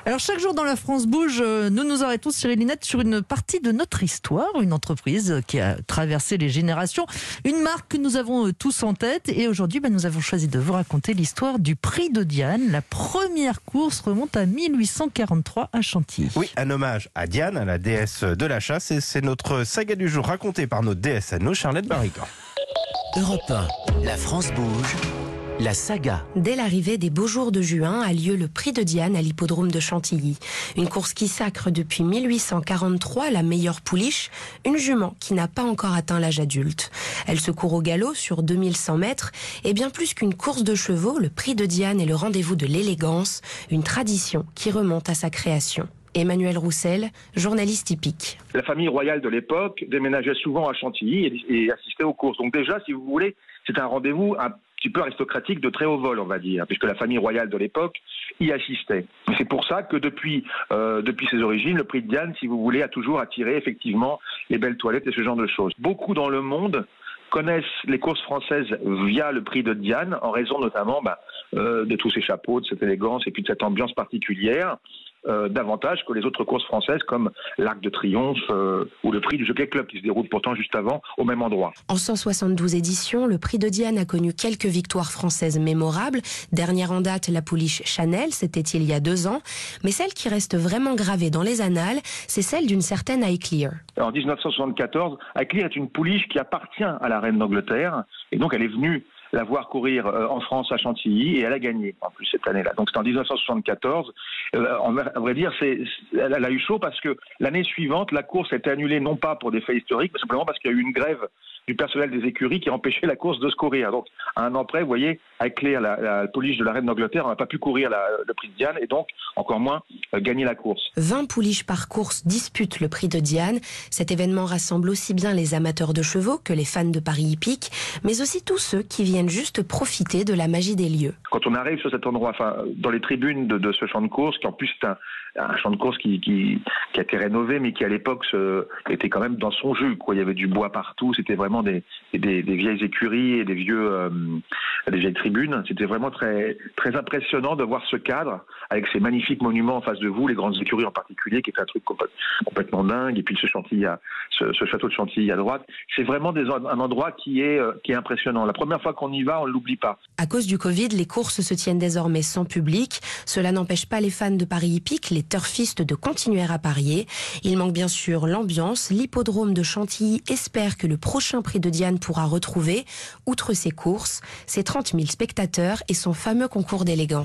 Alors chaque jour dans la France Bouge, nous nous arrêtons, Cyril Linette, sur une partie de notre histoire, une entreprise qui a traversé les générations, une marque que nous avons tous en tête. Et aujourd'hui, nous avons choisi de vous raconter l'histoire du Prix de Diane. La première course remonte à 1843 à Chantilly. Oui, un hommage à Diane, à la déesse de la chasse. Et c'est notre saga du jour racontée par notre déesse à nous, Charlotte Barrican. Europe 1, la France bouge. La saga. Dès l'arrivée des beaux jours de juin a lieu le Prix de Diane à l'hippodrome de Chantilly. Une course qui sacre depuis 1843 la meilleure pouliche, une jument qui n'a pas encore atteint l'âge adulte. Elle se court au galop sur 2100 mètres et bien plus qu'une course de chevaux, le Prix de Diane est le rendez-vous de l'élégance, une tradition qui remonte à sa création. Emmanuel Roussel, journaliste hippique. La famille royale de l'époque déménageait souvent à Chantilly et assistait aux courses. Donc déjà, si vous voulez, c'est un rendez-vous un petit peu aristocratique de très haut vol, on va dire, puisque la famille royale de l'époque y assistait. C'est pour ça que depuis ses origines, le Prix de Diane, si vous voulez, a toujours attiré effectivement les belles toilettes et ce genre de choses. Beaucoup dans le monde connaissent les courses françaises via le Prix de Diane, en raison notamment de tous ces chapeaux, de cette élégance et puis de cette ambiance particulière. Davantage que les autres courses françaises comme l'Arc de Triomphe ou le Prix du Jockey Club qui se déroule pourtant juste avant au même endroit. En 172 éditions, le Prix de Diane a connu quelques victoires françaises mémorables. Dernière en date, la pouliche Chanel, c'était il y a 2 ans. Mais celle qui reste vraiment gravée dans les annales, c'est celle d'une certaine Highclere. En 1974, Highclere est une pouliche qui appartient à la reine d'Angleterre et donc elle est venue la voir courir en France à Chantilly et elle a gagné en plus cette année-là. Donc c'était en 1974. À vrai dire, elle a eu chaud parce que l'année suivante, la course a été annulée non pas pour des faits historiques, mais simplement parce qu'il y a eu une grève du personnel des écuries qui empêchait la course de se courir. Donc, à un an près, vous voyez, avec Claire, la pouliche de la reine d'Angleterre, on n'a pas pu courir le Prix de Diane et donc, encore moins, gagner la course. 20 pouliches par course disputent le Prix de Diane. Cet événement rassemble aussi bien les amateurs de chevaux que les fans de paris hippiques, mais aussi tous ceux qui viennent juste profiter de la magie des lieux. Quand on arrive sur cet endroit, dans les tribunes de ce champ de course, qui en plus c'est un champ de course qui a été rénové, mais qui à l'époque était quand même dans son jus, quoi. Il y avait du bois partout, c'était vraiment des vieilles écuries et des vieilles tribunes. C'était vraiment très, très impressionnant de voir ce cadre avec ces magnifiques monuments en face de vous, les grandes écuries en particulier, qui était un truc complètement dingue. Et puis ce château de Chantilly à droite. C'est vraiment un endroit qui est impressionnant. La première fois qu'on y va, on ne l'oublie pas. À cause du Covid, les courses se tiennent désormais sans public. Cela n'empêche pas les fans de paris hippiques, les turfistes, de continuer à parier. Il manque bien sûr l'ambiance. L'hippodrome de Chantilly espère que le prochain Prix de Diane pourra retrouver, outre ses courses, ses 30 000 spectateurs et son fameux concours d'élégance.